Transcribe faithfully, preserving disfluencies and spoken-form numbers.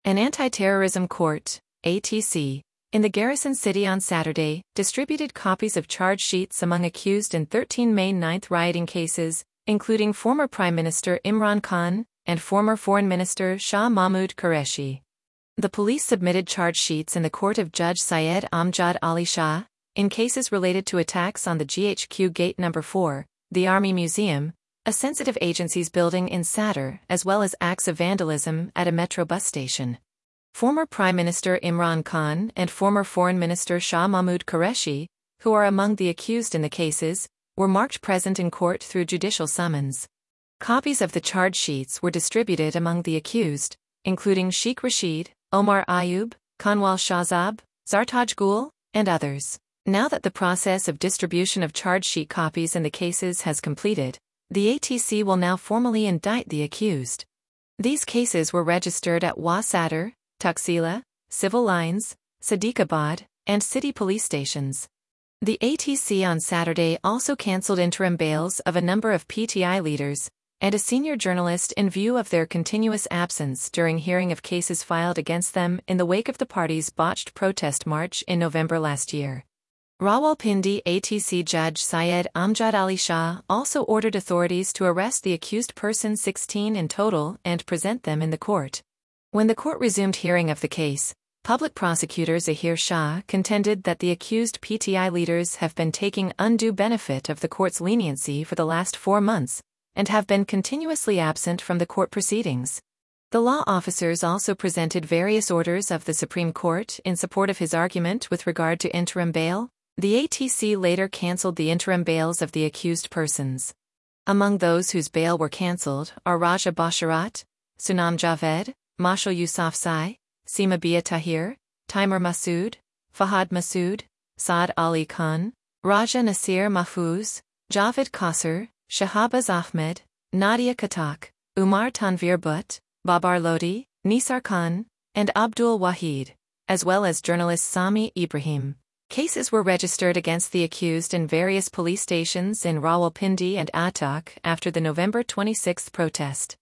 An anti-terrorism court, A T C, in the Garrison City on Saturday, distributed copies of charge sheets among accused in thirteen May ninth rioting cases, including former Prime Minister Imran Khan and former Foreign Minister Shah Mahmood Qureshi. The police submitted charge sheets in the court of Judge Syed Amjad Ali Shah, in cases related to attacks on the G H Q Gate Number four, the Army Museum, a sensitive agencies building in Sadr, as well as acts of vandalism at a metro bus station. Former Prime Minister Imran Khan and former Foreign Minister Shah Mahmood Qureshi, who are among the accused in the cases, were marked present in court through judicial summons. Copies of the charge sheets were distributed among the accused, including Sheikh Rashid, Omar Ayub, Kanwal Shahzab, Zartaj Gul, and others. Now that the process of distribution of charge sheet copies in the cases has completed, the A T C will now formally indict the accused. These cases were registered at Wa Sadr, Taxila, Civil Lines, Sadiqabad, and city police stations. The A T C on Saturday also cancelled interim bails of a number of P T I leaders and a senior journalist in view of their continuous absence during hearing of cases filed against them in the wake of the party's botched protest march in November last year. Rawalpindi A T C Judge Syed Amjad Ali Shah also ordered authorities to arrest the accused persons sixteen in total and present them in the court. When the court resumed hearing of the case, public prosecutor Zahir Shah contended that the accused P T I leaders have been taking undue benefit of the court's leniency for the last four months, and have been continuously absent from the court proceedings. The law officers also presented various orders of the Supreme Court in support of his argument with regard to interim bail. The A T C later cancelled the interim bails of the accused persons. Among those whose bail were cancelled are Raja Basharat, Sunam Javed, Mashal Yousafzai, Seema Bia Tahir, Timur Masood, Fahad Masood, Saad Ali Khan, Raja Nasir Mahfouz, Javed Qasr, Shahabaz Ahmed, Nadia Khatak, Umar Tanvir Butt, Babar Lodi, Nisar Khan, and Abdul Wahid, as well as journalist Sami Ibrahim. Cases were registered against the accused in various police stations in Rawalpindi and Attock after the November twenty-sixth protest.